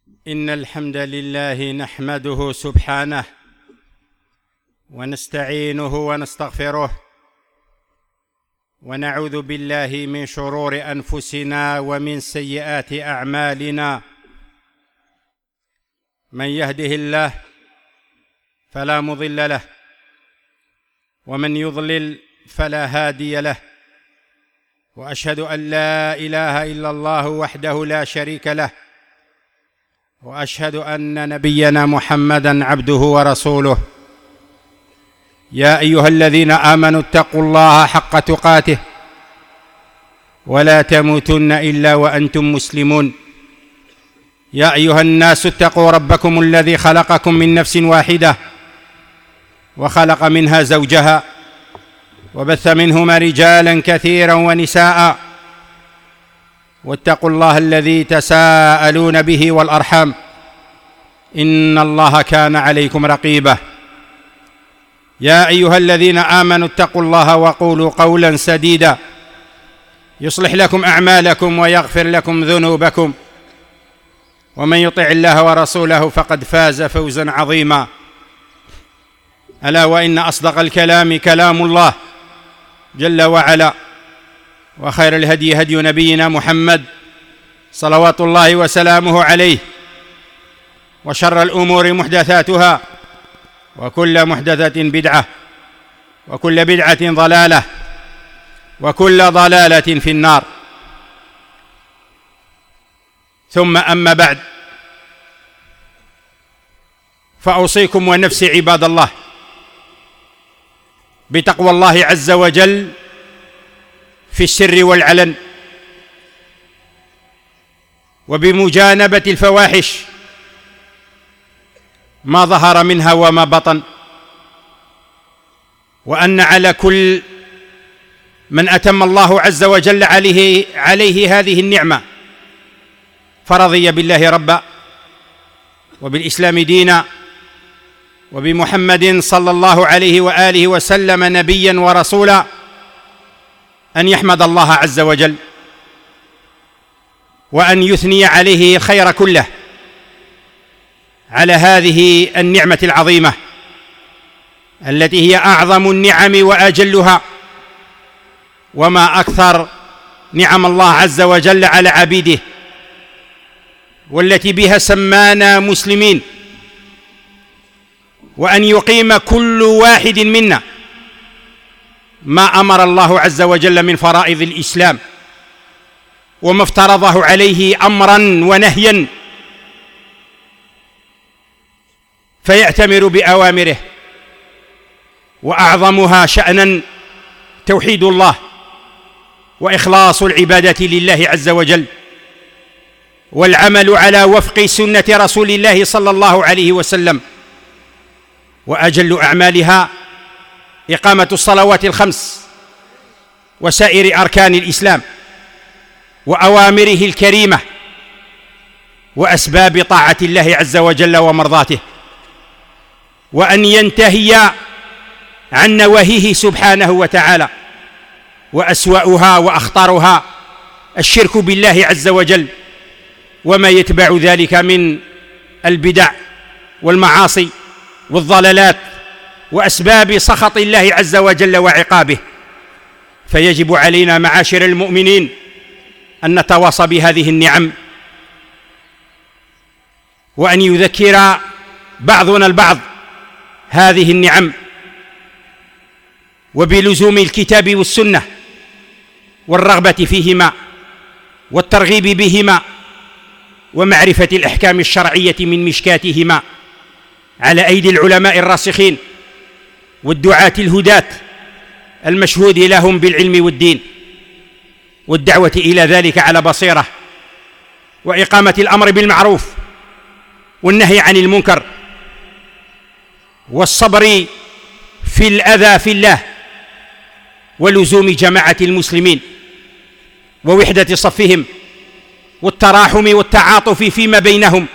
إن الحمد لله نحمده سبحانه ونستعينه ونستغفره ونعوذ بالله من شرور أنفسنا ومن سيئات أعمالنا. من يهده الله فلا مضل له ومن يضلل فلا هادي له، وأشهد أن لا إله إلا الله وحده لا شريك له، وأشهد أن نبينا محمدًا عبده ورسوله. يا أيها الذين آمنوا اتقوا الله حق تقاته ولا تموتن إلا وأنتم مسلمون. يا أيها الناس اتقوا ربكم الذي خلقكم من نفس واحدة وخلق منها زوجها وبث منهما رجالا كثيرا ونساء، واتقوا الله الذي تساءلون به والأرحام إن الله كان عليكم رقيبا. يا أيها الذين آمنوا اتقوا الله وقولوا قولا سديدا يصلح لكم أعمالكم ويغفر لكم ذنوبكم، ومن يطع الله ورسوله فقد فاز فوزا عظيما. ألا وإن أصدق الكلام كلام الله جل وعلا، وخير الهدي هدي نبينا محمد صلوات الله وسلامه عليه، وشر الأمور محدثاتها، وكل محدثة بدعة، وكل بدعة ضلالة، وكل ضلالة في النار. ثم أما بعد، فأوصيكم ونفسي عباد الله بتقوى الله عز وجل في السر والعلن، وبمجانبة الفواحش ما ظهر منها وما بطن، وأن على كل من أتم الله عز وجل عليه هذه النعمة فرضي بالله ربا، وبالإسلام دينا، وبمحمد صلى الله عليه وآله وسلم نبيا ورسولا، أن يحمد الله عز وجل، وأن يثني عليه الخير كله على هذه النعمة العظيمة التي هي أعظم النعم وأجلها. وما أكثر نعم الله عز وجل على عبيده، والتي بها سمانا مسلمين، وأن يقيم كل واحد منا ما أمر الله عز وجل من فرائض الإسلام، وما افترضه عليه أمرا ونهيا، فيأتمر بأوامره، وأعظمها شأنا توحيد الله وإخلاص العبادة لله عز وجل، والعمل على وفق سنة رسول الله صلى الله عليه وسلم. وأجل أعمالها إقامة الصلوات الخمس وسائر أركان الإسلام وأوامره الكريمة وأسباب طاعة الله عز وجل ومرضاته، وأن ينتهي عن نواهيه سبحانه وتعالى، وأسوأها وأخطرها الشرك بالله عز وجل وما يتبع ذلك من البدع والمعاصي والضلالات وأسباب سخط الله عز وجل وعقابه. فيجب علينا معاشر المؤمنين أن نتواصى بهذه النعم، وأن يذكر بعضنا البعض هذه النعم، وبلزوم الكتاب والسنة والرغبة فيهما والترغيب بهما، ومعرفة الأحكام الشرعية من مشكاتهما على أيدي العلماء الراسخين والدعاة الهداة المشهود لهم بالعلم والدين، والدعوة إلى ذلك على بصيرة، وإقامة الأمر بالمعروف والنهي عن المنكر، والصبر في الأذى في الله، ولزوم جماعة المسلمين ووحدة صفهم، والتراحم والتعاطف فيما بينهم،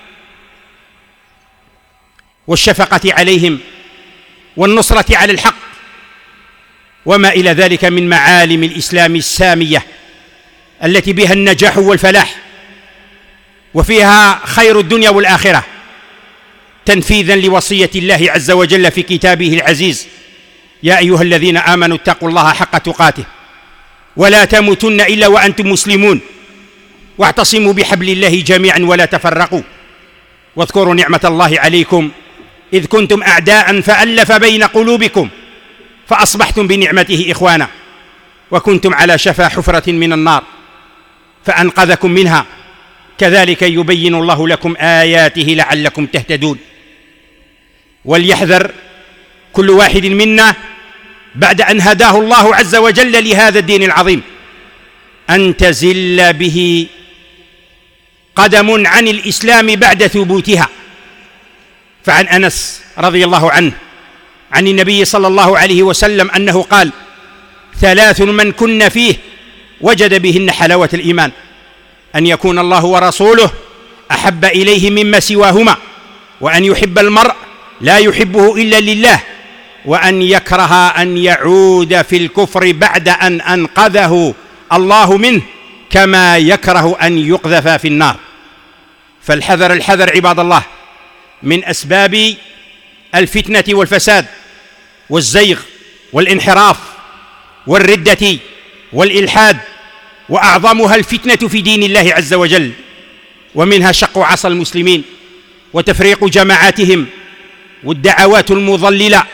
والشفقة عليهم، والنصرة على الحق، وما إلى ذلك من معالم الإسلام السامية التي بها النجاح والفلاح. وفيها خير الدنيا والآخرة، تنفيذا لوصية الله عز وجل في كتابه العزيز: يا أيها الذين آمنوا اتقوا الله حق تقاته ولا تموتن إلا وأنتم مسلمون واعتصموا بحبل الله جميعا ولا تفرقوا واذكروا نعمة الله عليكم إذ كنتم أعداء فألف بين قلوبكم فأصبحتم بنعمته إخوانا وكنتم على شفا حفرة من النار فأنقذكم منها كذلك يبين الله لكم آياته لعلكم تهتدون. وليحذر كل واحد منا بعد أن هداه الله عز وجل لهذا الدين العظيم أن تزل به قدم عن الإسلام بعد ثبوتها. فعن أنس رضي الله عنه عن النبي صلى الله عليه وسلم أنه قال: 3 من كن فيه وجد بهن حلاوة الإيمان: أن يكون الله ورسوله أحب إليه مما سواهما، وأن يحب المرء لا يحبه إلا لله، وأن يكره أن يعود في الكفر بعد أن أنقذه الله منه كما يكره أن يقذف في النار. فالحذر الحذر عباد الله من أسباب الفتنة والفساد والزيغ والانحراف والردة والإلحاد، وأعظمها الفتنة في دين الله عز وجل، ومنها شق عصا المسلمين وتفريق جماعاتهم والدعوات المضللة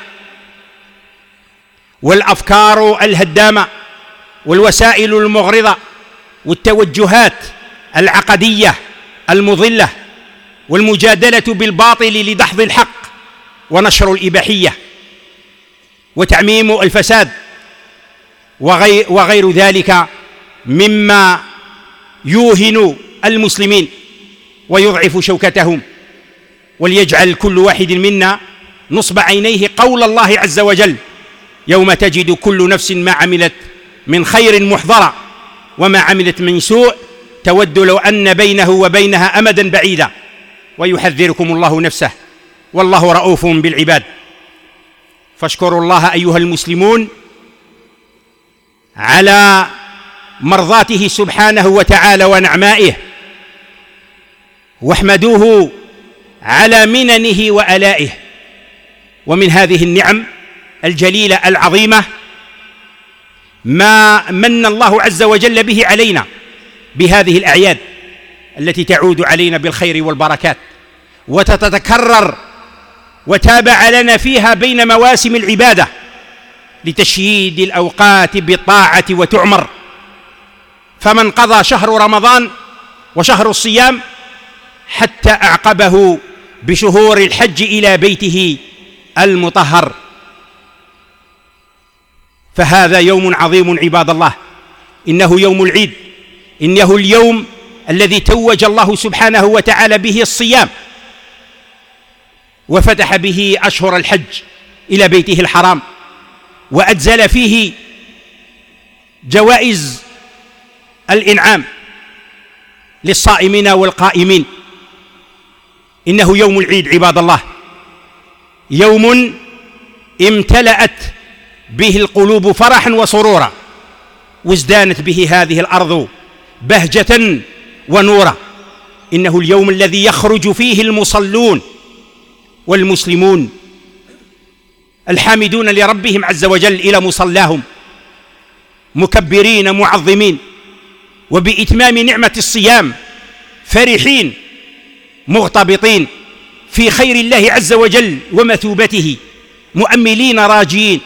والأفكار الهدامة والوسائل المغرضة والتوجهات العقدية المضلة والمجادلة بالباطل لدحض الحق ونشر الإباحية وتعميم الفساد وغير ذلك مما يوهن المسلمين ويضعف شوكتهم. وليجعل كل واحد منا نصب عينيه قول الله عز وجل: يوم تجد كل نفس ما عملت من خير محضرا وما عملت من سوء تود لو أن بينه وبينها أمدا بعيدا ويحذركم الله نفسه والله رؤوف بالعباد. فاشكروا الله أيها المسلمون على مرضاته سبحانه وتعالى ونعمائه، واحمدوه على مننه وآلائه. ومن هذه النعم الجليلة العظيمة ما من الله عز وجل به علينا بهذه الأعياد التي تعود علينا بالخير والبركات وتتكرر وتابع لنا فيها بين مواسم العبادة لتشييد الأوقات بالطاعة وتعمر. فمن قضى شهر رمضان وشهر الصيام حتى أعقبه بشهور الحج إلى بيته المطهر، فهذا يوم عظيم عباد الله، إنه يوم العيد، إنه اليوم الذي توج الله سبحانه وتعالى به الصيام وفتح به أشهر الحج إلى بيته الحرام، وأجزل فيه جوائز الإنعام للصائمين والقائمين. إنه يوم العيد عباد الله، يوم امتلأت به القلوب فرحا وسرورا، وازدانت به هذه الأرض بهجة ونورا. إنه اليوم الذي يخرج فيه المصلون والمسلمون الحامدون لربهم عز وجل إلى مصلاهم مكبرين معظمين، وبإتمام نعمة الصيام فرحين مغتبطين في خير الله عز وجل ومثوبته، مؤملين راجين،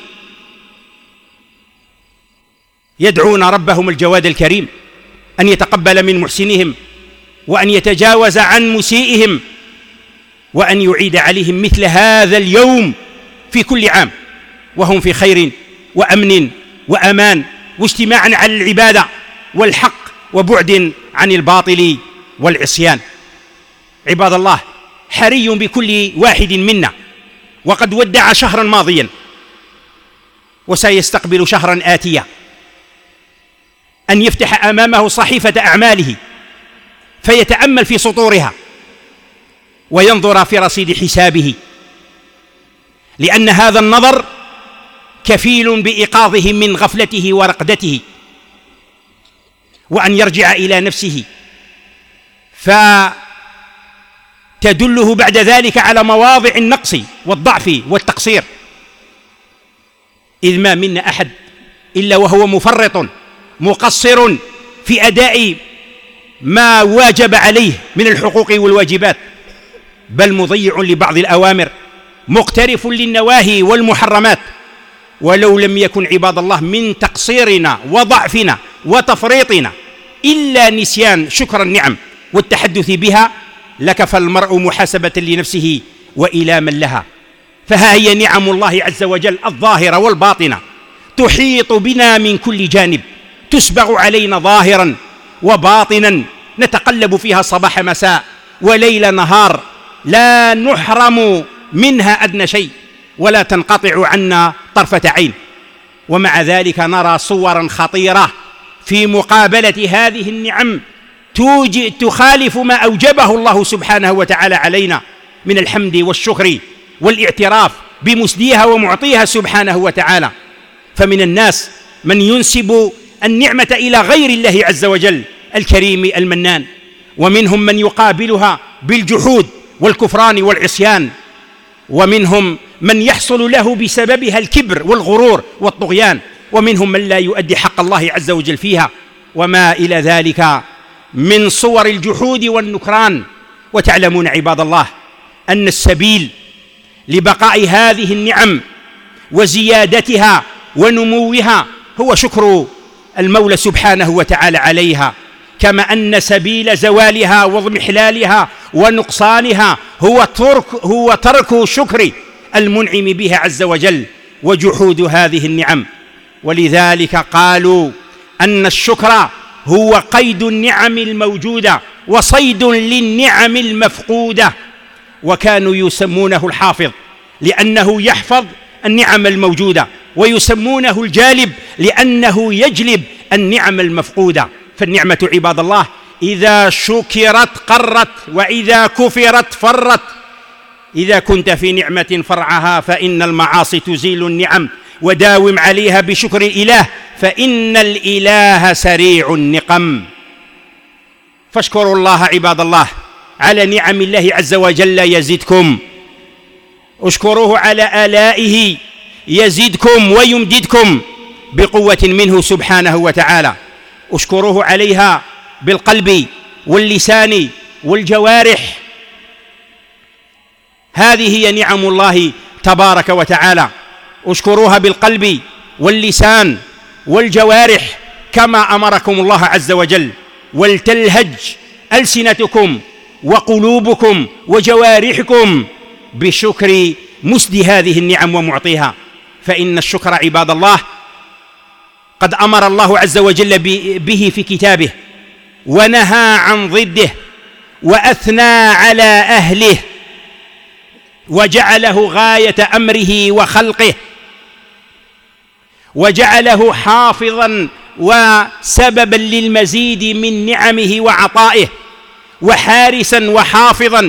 يدعون ربهم الجواد الكريم أن يتقبل من محسنهم وأن يتجاوز عن مسيئهم وأن يعيد عليهم مثل هذا اليوم في كل عام وهم في خير وأمن وأمان واجتماع على العبادة والحق وبعد عن الباطل والعصيان. عباد الله، حري بكل واحد منا وقد ودع شهرا ماضيا وسيستقبل شهرا آتيا أن يفتح أمامه صحيفة أعماله فيتأمل في سطورها وينظر في رصيد حسابه، لأن هذا النظر كفيل بإيقاظه من غفلته ورقدته، وأن يرجع إلى نفسه تدله بعد ذلك على مواضع النقص والضعف والتقصير، إذ ما منا أحد إلا وهو مفرط مقصر في أداء ما واجب عليه من الحقوق والواجبات، بل مضيع لبعض الأوامر، مقترف للنواهي والمحرمات. ولو لم يكن عباد الله من تقصيرنا وضعفنا وتفريطنا إلا نسيان شكر النعم والتحدث بها، لكفى المرء محاسبة لنفسه وإلاما لها. فها هي نعم الله عز وجل الظاهرة والباطنة تحيط بنا من كل جانب، تسبغ علينا ظاهرا وباطنا، نتقلب فيها صباح مساء وليل نهار، لا نحرم منها أدنى شيء ولا تنقطع عنا طرفة عين. ومع ذلك نرى صورا خطيرة في مقابلة هذه النعم تخالف ما أوجبه الله سبحانه وتعالى علينا من الحمد والشكر والاعتراف بمسديها ومعطيها سبحانه وتعالى. فمن الناس من ينسب النعمة إلى غير الله عز وجل الكريم المنان، ومنهم من يقابلها بالجحود والكفران والعصيان، ومنهم من يحصل له بسببها الكبر والغرور والطغيان، ومنهم من لا يؤدي حق الله عز وجل فيها، وما إلى ذلك من صور الجحود والنكران. وتعلمون عباد الله أن السبيل لبقاء هذه النعم وزيادتها ونموها هو شكر المولى سبحانه وتعالى عليها، كما أن سبيل زوالها واضمحلالها ونقصانها هو ترك شكر المنعم بها عز وجل وجحود هذه النعم. ولذلك قالوا أن الشكر هو قيد النعم الموجودة وصيد للنعم المفقودة، وكانوا يسمونه الحافظ لأنه يحفظ النعم الموجودة، ويسمونه الجالب لأنه يجلب النعم المفقودة. فالنعمة عباد الله إذا شكرت قرت، وإذا كفرت فرت. إذا كنت في نعمة فرعها فإن المعاصي تزيل النعم، وداوم عليها بشكر الإله فإن الإله سريع النقم. فاشكروا الله عباد الله على نعم الله عز وجل يزدكم، اشكروه على آلائه يزدكم ويمددكم بقوة منه سبحانه وتعالى. اشكروه عليها بالقلب واللسان والجوارح، هذه هي نعم الله تبارك وتعالى. اشكروها بالقلب واللسان والجوارح كما أمركم الله عز وجل، ولتلهج ألسنتكم وقلوبكم وجوارحكم بشكر مسد هذه النعم ومعطيها. فإن الشكر عباد الله قد أمر الله عز وجل به في كتابه، ونهى عن ضده، وأثنى على أهله، وجعله غاية أمره وخلقه، وجعله حافظا وسببا للمزيد من نعمه وعطائه، وحارسا وحافظا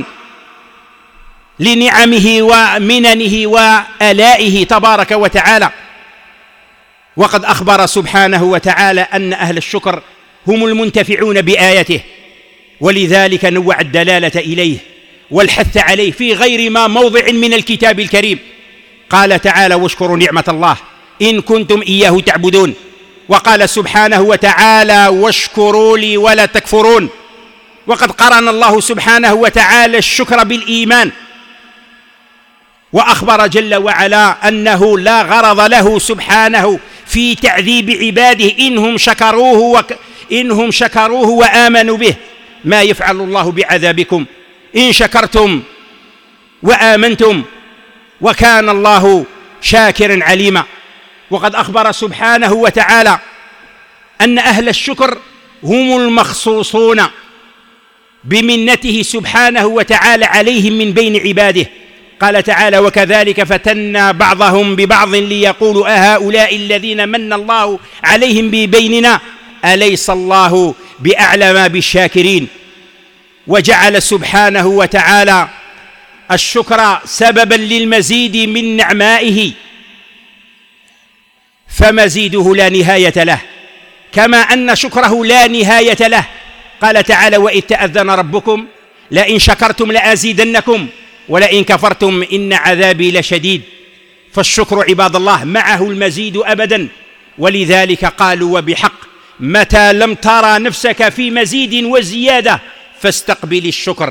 لنعمه ومننه وآلائه تبارك وتعالى. وقد أخبر سبحانه وتعالى أن أهل الشكر هم المنتفعون بآياته، ولذلك نوع الدلالة إليه والحث عليه في غير ما موضع من الكتاب الكريم. قال تعالى: واشكروا نعمة الله إن كنتم إياه تعبدون. وقال سبحانه وتعالى: واشكروا لي ولا تكفرون. وقد قرن الله سبحانه وتعالى الشكر بالإيمان، وأخبر جل وعلا أنه لا غرض له سبحانه في تعذيب عباده إنهم شكروه وآمنوا به. ما يفعل الله بعذابكم إن شكرتم وآمنتم، وكان الله شاكرا عليما. وقد أخبر سبحانه وتعالى أن أهل الشكر هم المخصوصون بمنته سبحانه وتعالى عليهم من بين عباده. قال تعالى: وكذلك فتنا بعضهم ببعض ليقولوا أهؤلاء الذين من الله عليهم ببيننا أليس الله بأعلم بالشاكرين. وجعل سبحانه وتعالى الشكر سببا للمزيد من نعمائه، فمزيده لا نهاية له، كما أن شكره لا نهاية له. قال تعالى: وإذ تأذن ربكم لئن شكرتم لأزيدنكم ولئن كفرتم إن عذابي لشديد. فالشكر عباد الله معه المزيد أبدا، ولذلك قالوا وبحق: متى لم ترى نفسك في مزيد وزيادة فاستقبل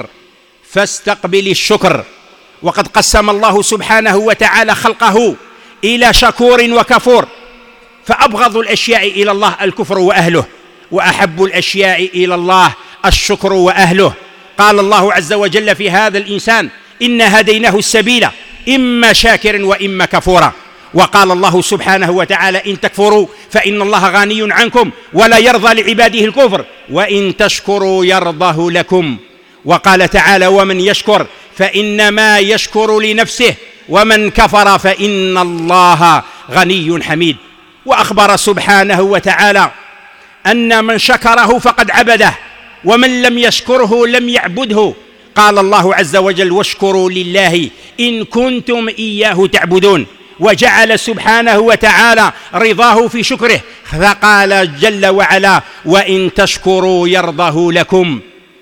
الشكر. وقد قسم الله سبحانه وتعالى خلقه إلى شكور وكفور، فأبغض الأشياء إلى الله الكفر وأهله، وأحب الأشياء إلى الله الشكر وأهله. قال الله عز وجل في هذا الإنسان: إنا هديناه السبيل إما شاكر وإما كفورا. وقال الله سبحانه وتعالى: إن تكفروا فإن الله غني عنكم ولا يرضى لعباده الكفر وإن تشكروا يرضه لكم. وقال تعالى: ومن يشكر فإنما يشكر لنفسه ومن كفر فإن الله غني حميد. وأخبر سبحانه وتعالى أن من شكره فقد عبده، ومن لم يشكره لم يعبده. قال الله عز وجل: واشكروا لله إن كنتم إياه تعبدون. وجعل سبحانه وتعالى رضاه في شكره، فقال جل وعلا: وإن تشكروا يرضه لكم.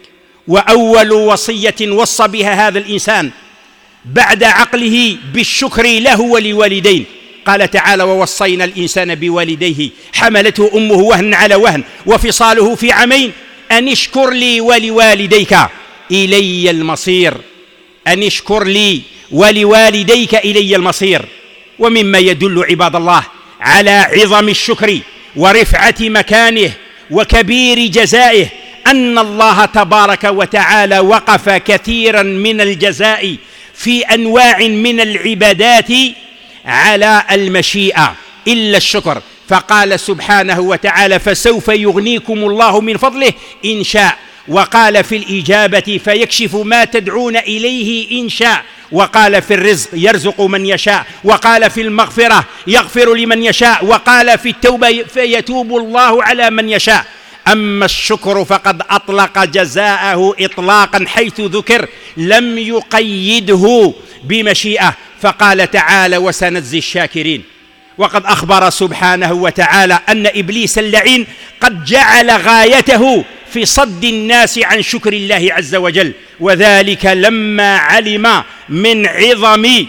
وأول وصية وصى بها هذا الإنسان بعد عقله بالشكر له ولوالديه، قال تعالى: ووصينا الإنسان بوالديه حملته أمه وهنا على وهن وفصاله في عامين أن اشكر لي ولوالديك إلي المصير. أن اشكر لي ولوالديك إلي المصير. ومما يدل عباد الله على عظم الشكر ورفعة مكانه وكبير جزائه أن الله تبارك وتعالى وقف كثيرا من الجزاء في أنواع من العبادات على المشيئة إلا الشكر، فقال سبحانه وتعالى: فسوف يغنيكم الله من فضله إن شاء. وقال في الإجابة: فيكشف ما تدعون إليه إن شاء. وقال في الرزق: يرزق من يشاء. وقال في المغفرة: يغفر لمن يشاء. وقال في التوبة: فيتوب الله على من يشاء. أما الشكر فقد أطلق جزاءه إطلاقا حيث ذكر لم يقيده بمشيئة، فقال تعالى: وسنجزي الشاكرين. وقد أخبر سبحانه وتعالى أن إبليس اللعين قد جعل غايته في صد الناس عن شكر الله عز وجل، وذلك لما علم من عظم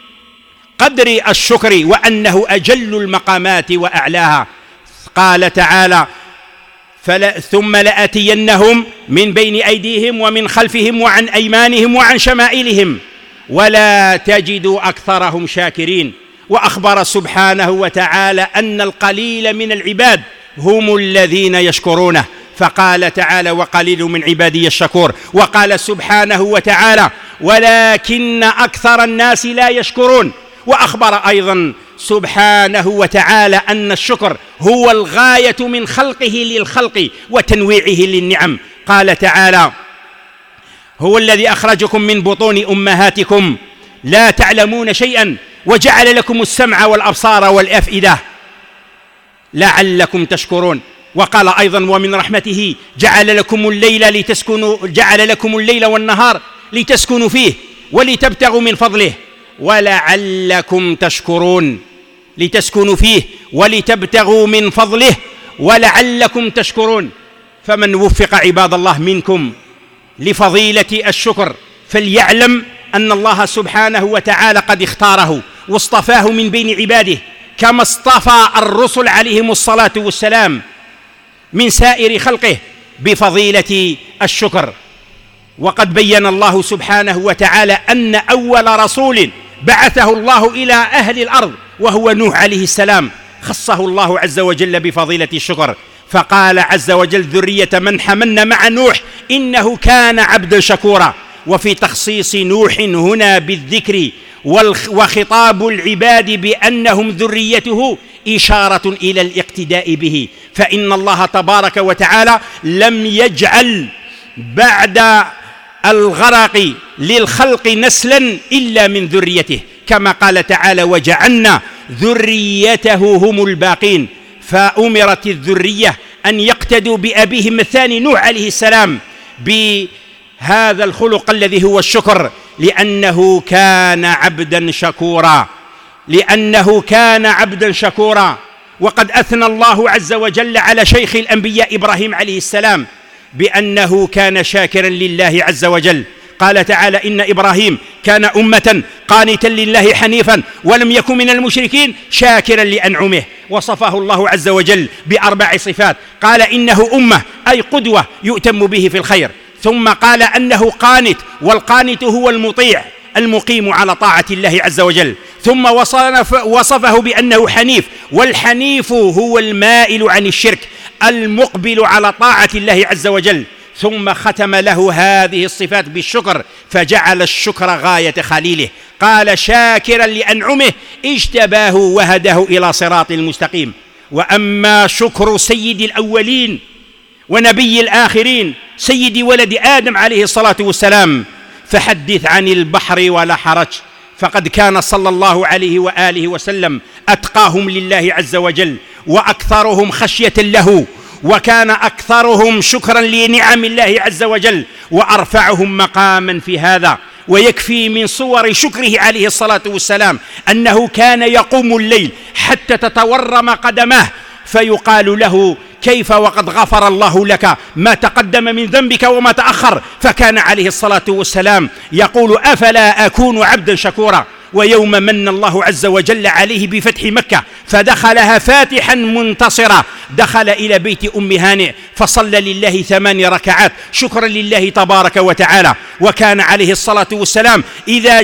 قدر الشكر وأنه أجل المقامات وأعلاها. قال تعالى: ثم لآتينهم من بين أيديهم ومن خلفهم وعن أيمانهم وعن شمائلهم ولا تجد أكثرهم شاكرين. وأخبر سبحانه وتعالى أن القليل من العباد هم الذين يشكرونه، فقال تعالى: وقليل من عبادي الشكور. وقال سبحانه وتعالى: ولكن أكثر الناس لا يشكرون. وأخبر أيضا سبحانه وتعالى أن الشكر هو الغاية من خلقه للخلق وتنويعه للنعم. قال تعالى: هو الذي أخرجكم من بطون أمهاتكم لا تعلمون شيئا وجعل لكم السمع والأبصار والأفئدة لعلكم تشكرون. وقال أيضا: ومن رحمته جعل لكم الليل والنهار لتسكنوا فيه ولتبتغوا من فضله ولعلكم تشكرون. لتسكنوا فيه ولتبتغوا من فضله ولعلكم تشكرون. فمن وفق عباد الله منكم لفضيلة الشكر فليعلم أن الله سبحانه وتعالى قد اختاره واصطفاه من بين عباده، كما اصطفى الرسل عليهم الصلاة والسلام من سائر خلقه بفضيلة الشكر. وقد بين الله سبحانه وتعالى أن أول رسول بعثه الله إلى أهل الأرض وهو نوح عليه السلام خصه الله عز وجل بفضيلة الشكر، فقال عز وجل: ذرية من حملنا مع نوح إنه كان عبدا شكورا. وفي تخصيص نوح هنا بالذكر وخطاب العباد بأنهم ذريته إشارة إلى الاقتداء به، فإن الله تبارك وتعالى لم يجعل بعد الغرق للخلق نسلا إلا من ذريته، كما قال تعالى: وجعلنا ذريته هم الباقين. فأمرت الذرية أن يقتدوا بأبيهم الثاني نوح عليه السلام بهذا الخلق الذي هو الشكر، لأنه كان عبدا شكورا. وقد أثنى الله عز وجل على شيخ الأنبياء إبراهيم عليه السلام بأنه كان شاكرا لله عز وجل. قال تعالى: إن إبراهيم كان أمة قانتا لله حنيفا ولم يكن من المشركين شاكرا لأنعمه. وصفه الله عز وجل ب4 صفات، قال إنه أمة أي قدوة يؤتم به في الخير، ثم قال أنه قانت، والقانت هو المطيع المقيم على طاعة الله عز وجل، ثم وصفه بأنه حنيف، والحنيف هو المائل عن الشرك المقبل على طاعة الله عز وجل، ثم ختم له هذه الصفات بالشكر، فجعل الشكر غاية خليله. قال: شاكرا لأنعمه اجتباه وهده إلى صراط المستقيم. وأما شكر سيد الأولين ونبي الآخرين سيد ولد آدم عليه الصلاة والسلام فحدث عن البحر ولا حرج، فقد كان صلى الله عليه وآله وسلم أتقاهم لله عز وجل وأكثرهم خشية له، وكان أكثرهم شكرا لنعم الله عز وجل وأرفعهم مقاما في هذا. ويكفي من صور شكره عليه الصلاة والسلام أنه كان يقوم الليل حتى تتورم قدماه، فيقال له: كيف وقد غفر الله لك ما تقدم من ذنبك وما تأخر؟ فكان عليه الصلاة والسلام يقول: أفلا أكون عبدا شكورا. ويوم من الله عز وجل عليه بفتح مكة فدخلها فاتحا منتصرا، دخل إلى بيت أم هانئ فصلى لله 8 ركعات شكرا لله تبارك وتعالى. وكان عليه الصلاة والسلام إذا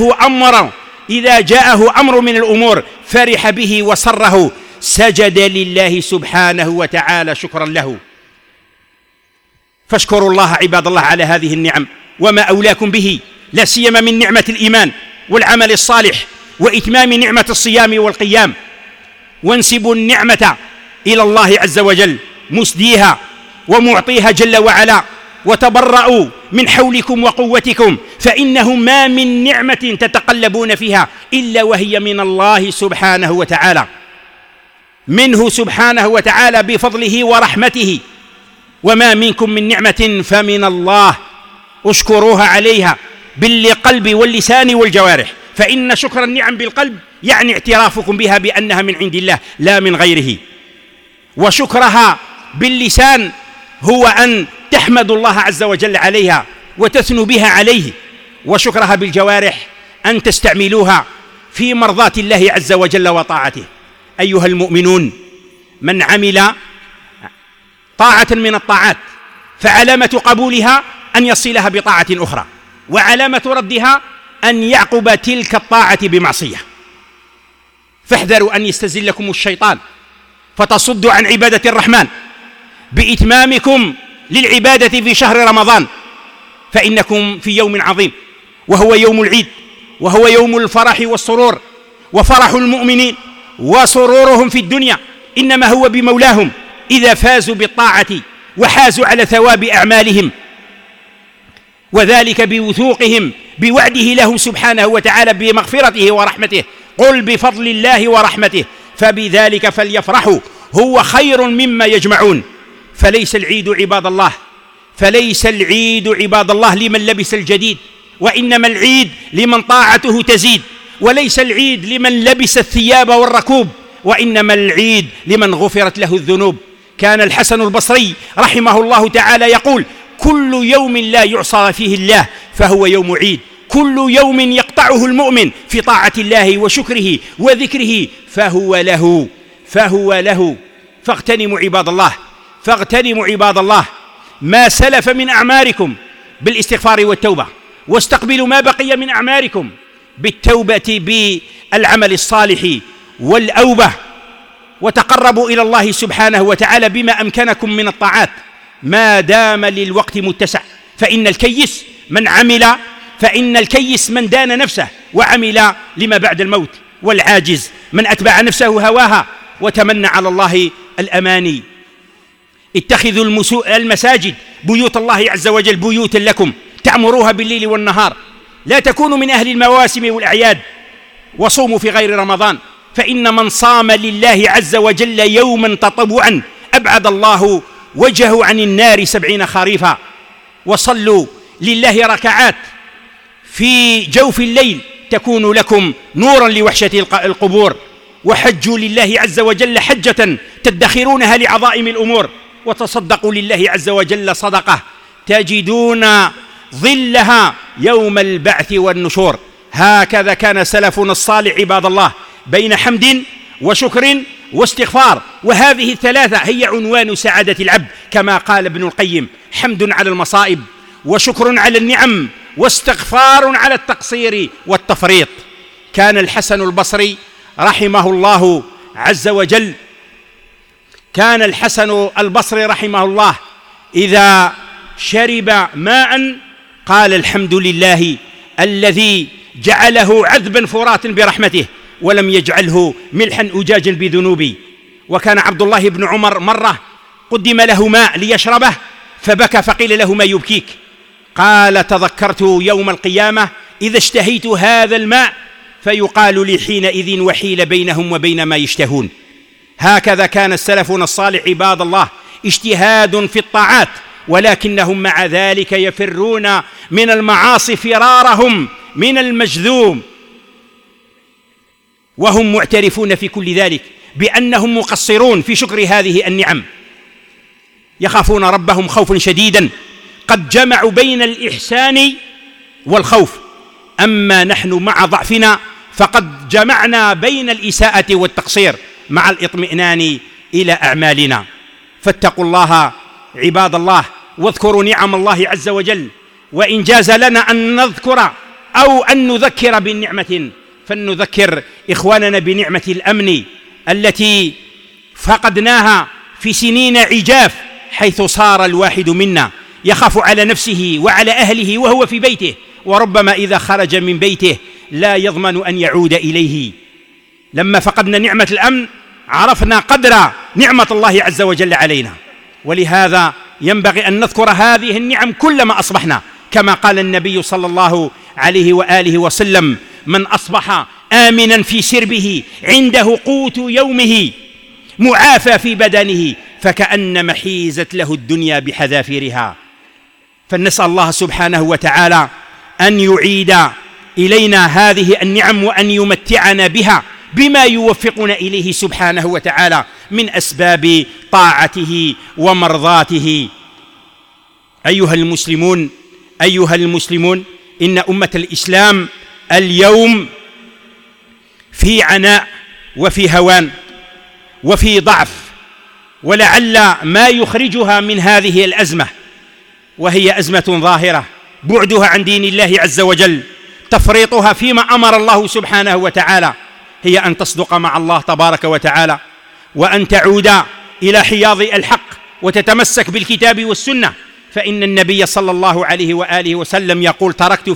جاءه أمر من الأمور فرح به وسره، سجد لله سبحانه وتعالى شكرا له. فاشكروا الله عباد الله على هذه النعم وما أولاكم به، لا سيما من نعمة الإيمان والعمل الصالح وإتمام نعمة الصيام والقيام. وانسبوا النعمة إلى الله عز وجل مسديها ومعطيها جل وعلا، وتبرؤوا من حولكم وقوتكم، فإنه ما من نعمة تتقلبون فيها إلا وهي من الله سبحانه وتعالى، منه سبحانه وتعالى بفضله ورحمته. وما منكم من نعمة فمن الله، اشكروها عليها بالقلب واللسان والجوارح، فإن شكر النعم بالقلب يعني اعترافكم بها بأنها من عند الله لا من غيره. وشكرها باللسان هو أن تحمدوا الله عز وجل عليها وتثنوا بها عليه. وشكرها بالجوارح أن تستعملوها في مرضاة الله عز وجل وطاعته. أيها المؤمنون، من عمل طاعة من الطاعات فعلامة قبولها أن يصلها بطاعة أخرى، وعلامة ردها أن يعقب تلك الطاعة بمعصية. فاحذروا أن يستزلكم الشيطان فتصدوا عن عبادة الرحمن بإتمامكم للعبادة في شهر رمضان، فإنكم في يوم عظيم وهو يوم العيد، وهو يوم الفرح والسرور، وفرح المؤمنين وسرورهم في الدنيا إنما هو بمولاهم إذا فازوا بالطاعة وحازوا على ثواب أعمالهم، وذلك بوثوقهم بوعده لهم سبحانه وتعالى بمغفرته ورحمته. قل بفضل الله ورحمته فبذلك فليفرحوا هو خير مما يجمعون. فليس العيد عباد الله لمن لبس الجديد، وإنما العيد لمن طاعته تزيد. وليس العيد لمن لبس الثياب والركوب، وإنما العيد لمن غفرت له الذنوب. كان الحسن البصري رحمه الله تعالى يقول: كل يوم لا يعصى فيه الله فهو يوم عيد، كل يوم يقطعه المؤمن في طاعة الله وشكره وذكره فهو له. فاغتنموا عباد الله ما سلف من أعماركم بالاستغفار والتوبة، واستقبلوا ما بقي من أعماركم بالتوبة بالعمل الصالح والأوبة، وتقربوا إلى الله سبحانه وتعالى بما أمكنكم من الطاعات ما دام للوقت متسع. فإن الكيس من دان نفسه وعمل لما بعد الموت، والعاجز من أتبع نفسه هواها وتمنى على الله الأماني. اتخذوا المساجد بيوت الله عز وجل بيوتا لكم تعمروها بالليل والنهار، لا تكونوا من أهل المواسم والأعياد. وصوموا في غير رمضان، فإن من صام لله عز وجل يوما تطوعا أبعد الله وجهه عن النار 70 خريفا. وصلوا لله ركعات في جوف الليل تكون لكم نورا لوحشة القبور. وحجوا لله عز وجل حجة تدخرونها لعظائم الأمور. وتصدقوا لله عز وجل صدقة تجدون ظلها يوم البعث والنشور. هكذا كان سلفنا الصالح عباد الله، بين حمد وشكر واستغفار، وهذه الثلاثة هي عنوان سعادة العبد، كما قال ابن القيم: حمد على المصائب، وشكر على النعم، واستغفار على التقصير والتفريط. كان الحسن البصري رحمه الله عز وجل، كان الحسن البصري رحمه الله إذا شرب ماء قال: الحمد لله الذي جعله عذبا فراتا برحمته ولم يجعله ملحا أجاجا بذنوبي. وكان عبد الله بن عمر مرة قدم له ماء ليشربه فبكى، فقيل له: ما يبكيك؟ قال: تذكرت يوم القيامة إذا اشتهيت هذا الماء فيقال لي حينئذ وحيل بينهم وبين ما يشتهون. هكذا كان السلفنا الصالح عباد الله، اجتهاد في الطاعات، ولكنهم مع ذلك يفرون من المعاصي فرارهم من المجذوم، وهم معترفون في كل ذلك بأنهم مقصرون في شكر هذه النعم، يخافون ربهم خوفا شديدا، قد جمعوا بين الإحسان والخوف. أما نحن مع ضعفنا فقد جمعنا بين الإساءة والتقصير مع الإطمئنان إلى أعمالنا. فاتقوا الله عباد الله، واذكروا نعم الله عز وجل، وإن جاز لنا أن نذكر أو أن نذكر بالنعمة فلنذكر إخواننا بنعمة الأمن التي فقدناها في سنين عجاف، حيث صار الواحد منا يخاف على نفسه وعلى أهله وهو في بيته، وربما إذا خرج من بيته لا يضمن أن يعود إليه. لما فقدنا نعمة الأمن عرفنا قدر نعمة الله عز وجل علينا، ولهذا ينبغي أن نذكر هذه النعم كلما أصبحنا، كما قال النبي صلى الله عليه وآله وسلم: من أصبح آمنا في سربه عنده قوت يومه معافى في بدنه فكأنما حيزت له الدنيا بحذافيرها. فنسأل الله سبحانه وتعالى أن يعيد إلينا هذه النعم وأن يمتعنا بها بما يوفقنا إليه سبحانه وتعالى من أسباب طاعته ومرضاته. أيها المسلمون، إن أمة الإسلام اليوم في عناء وفي هوان وفي ضعف، ولعل ما يخرجها من هذه الأزمة، وهي أزمة ظاهرة، بعدها عن دين الله عز وجل، تفريطها فيما أمر الله سبحانه وتعالى، هي أن تصدق مع الله تبارك وتعالى، وأن تعود إلى حياض الحق وتتمسك بالكتاب والسنة. فإن النبي صلى الله عليه وآله وسلم يقول: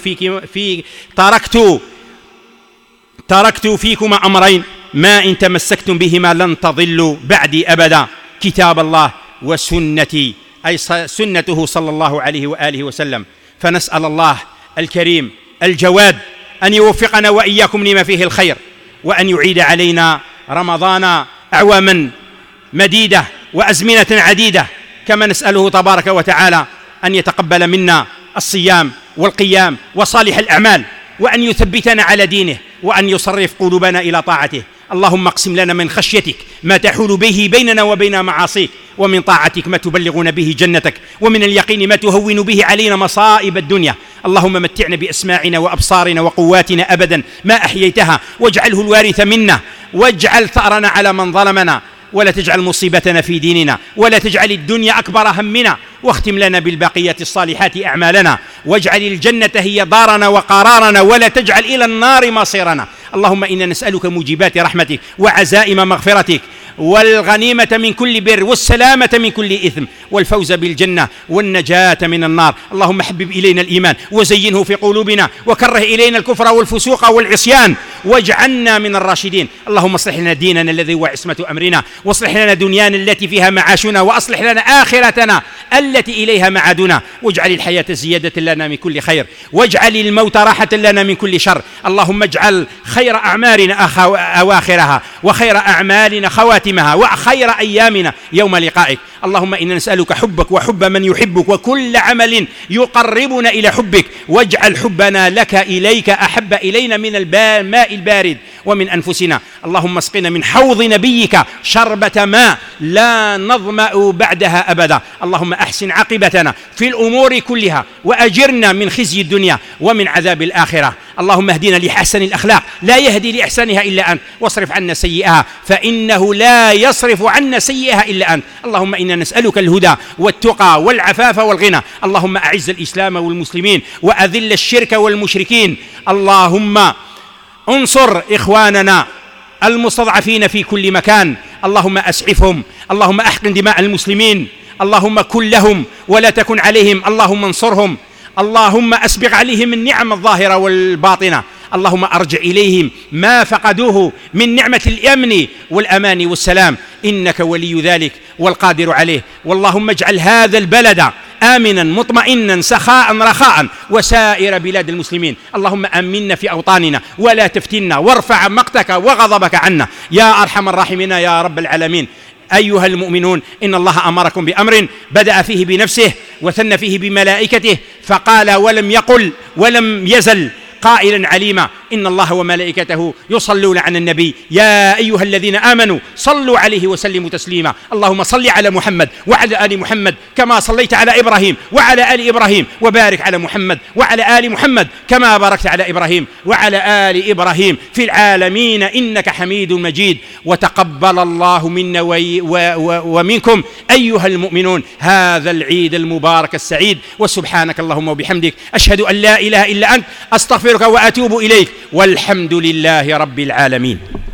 تركت فيكما أمرين ما إن تمسكتم بهما لن تضلوا بعدي أبدا، كتاب الله وسنتي، أي سنته صلى الله عليه وآله وسلم. فنسأل الله الكريم الجواد أن يوفقنا وإياكم لما فيه الخير، وأن يعيد علينا رمضان أعواما مديدة وأزمنة عديدة، كما نسأله تبارك وتعالى أن يتقبل منا الصيام والقيام وصالح الأعمال، وأن يثبتنا على دينه، وأن يصرف قلوبنا إلى طاعته. اللهم اقسم لنا من خشيتك ما تحول به بيننا وبين معاصيك، ومن طاعتك ما تبلغنا به جنتك، ومن اليقين ما تهون به علينا مصائب الدنيا. اللهم متعنا بأسماعنا وأبصارنا وقواتنا أبدا ما أحييتها، واجعله الوارث منا، واجعل ثأرنا على من ظلمنا، ولا تجعل مصيبتنا في ديننا، ولا تجعل الدنيا أكبر همنا، واختم لنا بالباقيات الصالحات أعمالنا، واجعل الجنة هي دارنا وقرارنا، ولا تجعل إلى النار مصيرنا. اللهم إنا نسألك موجبات رحمتك وعزائم مغفرتك والغنيمة من كل بر والسلامة من كل إثم والفوز بالجنة والنجاة من النار. اللهم حبب إلينا الإيمان وزينه في قلوبنا، وكره إلينا الكفر والفسوق والعصيان، واجعلنا من الراشدين. اللهم اصلح لنا ديننا الذي هو عصمة أمرنا، واصلح لنا دنيانا التي فيها معاشنا، وأصلح لنا آخرتنا التي إليها معادنا، واجعل الحياة زيادة لنا من كل خير، واجعل الموت راحة لنا من كل شر. اللهم اجعل خير أعمارنا أواخرها، وخير أعمالنا خواتمها، وخير أيامنا يوم لقائك. اللهم إنا نسألك حبك وحب من يحبك، وكل عمل يقربنا إلى حبك، واجعل حبنا لك إليك أحب إلينا من الماء البارد ومن أنفسنا. اللهم اسقنا من حوض نبيك شربة ماء لا نظمأ بعدها أبدا. اللهم أحسن عاقبتنا في الأمور كلها وأجرنا من خزي الدنيا ومن عذاب الآخرة. اللهم اهدنا لأحسن الأخلاق لا يهدي لأحسنها إلا أنت، واصرف عنا سيئها فإنه لا يصرف عنا سيئها إلا أنت. اللهم إنا نسألك الهدى والتقى والعفاف والغنى. اللهم أعز الإسلام والمسلمين وأذل الشرك والمشركين. اللهم انصر إخواننا المستضعفين في كل مكان. اللهم أسعفهم. اللهم أحقن دماء المسلمين. اللهم كن لهم ولا تكن عليهم. اللهم انصرهم. اللهم أسبغ عليهم النعم الظاهرة والباطنة. اللهم أرجع إليهم ما فقدوه من نعمة الأمن والأمان والسلام، إنك ولي ذلك والقادر عليه. واللهم اجعل هذا البلد آمنا مطمئنا سخاء رخاء وسائر بلاد المسلمين. اللهم آمنا في أوطاننا ولا تفتنا، وارفع مقتك وغضبك عنا يا أرحم الراحمين يا رب العالمين. أيها المؤمنون، إن الله أمركم بأمر بدأ فيه بنفسه وثنى فيه بملائكته، فقال ولم يقل ولم يزل قائلا عليما: إن الله وملائكته يصلون على النبي يا أيها الذين آمنوا صلوا عليه وسلموا تسليما. اللهم صل على محمد وعلى آل محمد كما صليت على إبراهيم وعلى آل إبراهيم، وبارك على محمد وعلى آل محمد كما باركت على إبراهيم وعلى آل إبراهيم في العالمين إنك حميد مجيد. وتقبل الله منا ومنكم أيها المؤمنون هذا العيد المبارك السعيد. وسبحانك اللهم وبحمدك أشهد أن لا إله إلا أنت أستغفرك وأتوب إليك، والحمد لله رب العالمين.